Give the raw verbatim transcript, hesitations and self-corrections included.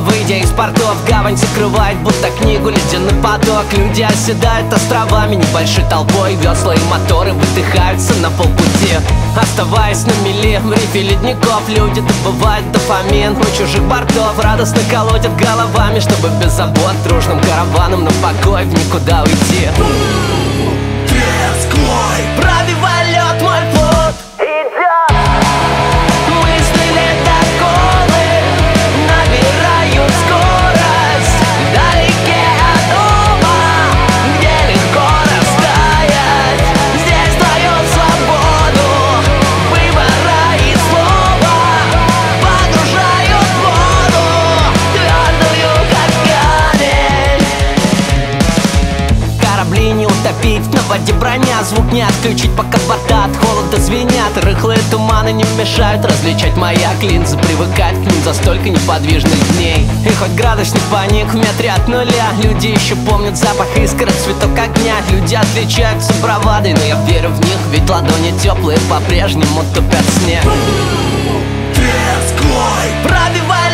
Выйдя из портов, гавань закрывает будто книгу ледяной поток. Люди оседают островами небольшой толпой. Весла и моторы выдыхаются на полпути. Оставаясь на мели в рифе ледников, люди добывают дофамин у чужих бортов. Радостно колотят головами, чтобы без забот дружным караваном на покой в никуда уйти. Тресклой Пробивай лед, мой путь идет. Мысли ледоколы набирают скорость вдалеке от дома, где легко растаять. Здесь дает свободу выбора и слова, погружают в воду твердую, как камень. Корабли не утопить, на воде броня, звук не отключить, пока борта от холода звенят. Рыхлые туманы не мешают различать маяк, линзы привыкают к ним за столько неподвижных дней. И хоть градусник паник в метре от нуля, люди еще помнят запах искр, цветок огня. Люди отличаются бравадой, но я верю в них, ведь ладони теплые по-прежнему тупят снег. Тресклой Пробивай